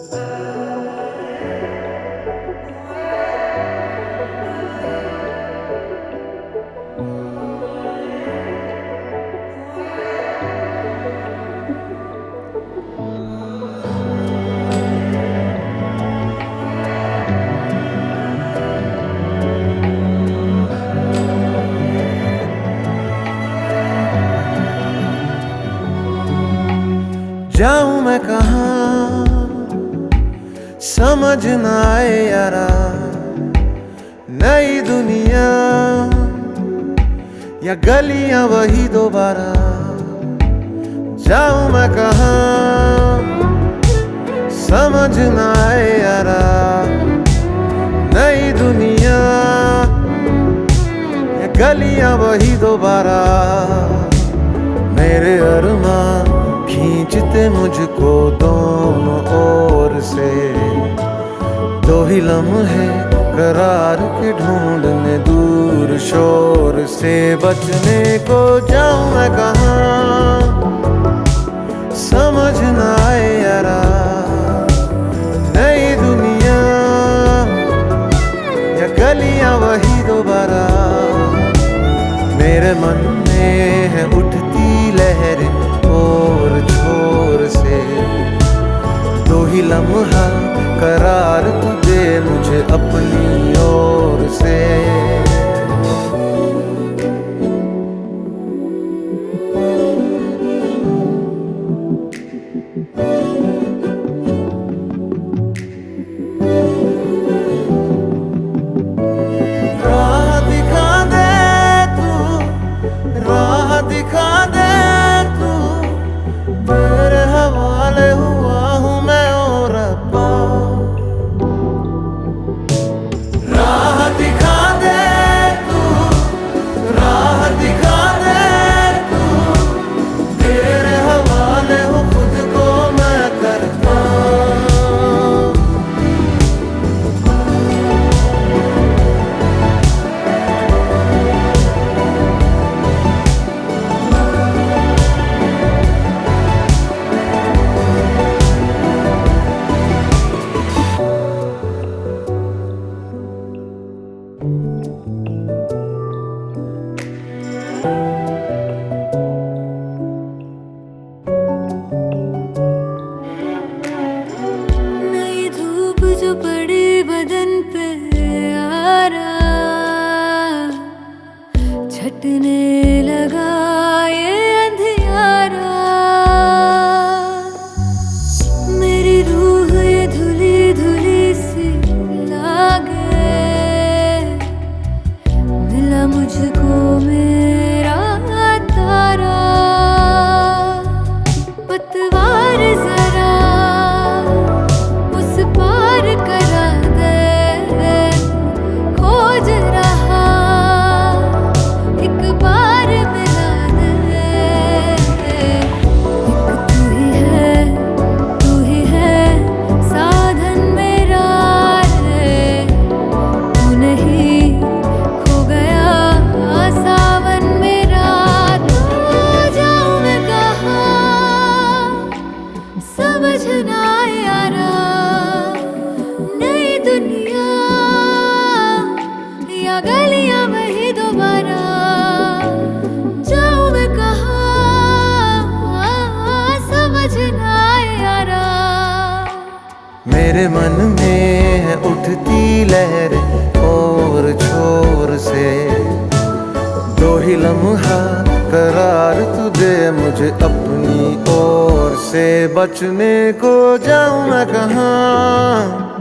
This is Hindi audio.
जाऊं मैं कहाँ समझ ना आए यारा, नई दुनिया या गलियां वही दोबारा। जाऊं मैं कहाँ समझ ना आए यारा, नई दुनिया या गलियां वही दोबारा। मेरे अरमान खींचते मुझको दोनों ओर से, दो ही लम्हे करार के ढूंढने दूर शोर से। बचने को जाऊं मैं कहाँ समझ ना आए यारा, नई दुनिया या गलियां वही दोबारा। मेरे मन में है उठती लहरें और छोर से, दो ही लम्हा करार तू दे मुझे अपनी ओर से। राह दिखा दे तू, राह दिखा दे तू, तेरे हवाले हुआ हूँ मैं ओ रब्बा। राह दिखा दे तू, राह दिखा दे तू, तेरे हवाले हूँ खुद को मैं करता। नई धूप जो पड़ी बदन पे यारा, छटने लगा ये अंधियारा। मेरी रूह ये धुली धुली सी लागे, मिला मुझको मेरा तारा। पतवार जरा उस पार करा दे, खोज रहा एक बार मिला दे। एक तू ही है साधन मेरा रे, तू नहीं खो गया सावन मेरा। तो जाऊं मैं कहाँ समझ ना आए यारा, नई दुनिया या गलियां वही दोबारा। जाऊं मैं कहाँ समझ ना आए यारा। मेरे मन में है उठती लहरें और छोर से, दो ही लम्हा करार तू दे मुझे अपनी ओर से। बचने को जाऊं मैं कहाँ